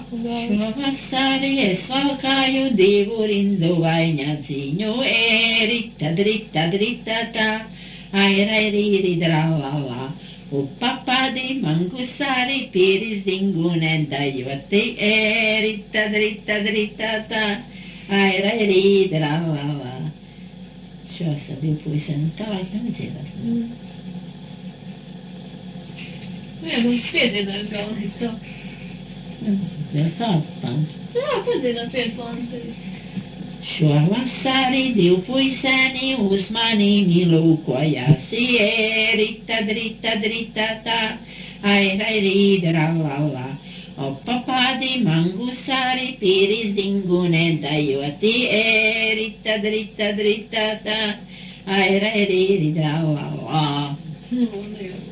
Sciavassare e svalcaio devorindo vai gnazigno e ritta dritta ta aira riri dralala o papà di mangussare piris dingune daiuate e ritta dritta ta aira riri dralala. Așa, depois sentava que não sei lá. Non vede dal sto. Del tappan. No, vede da per ponte. Sciavassari depois sani usmani milu quaiasi e ritta ta aira ridra la. O papà di mangussari piris dingune daiuati e ritta ta aira ridra la.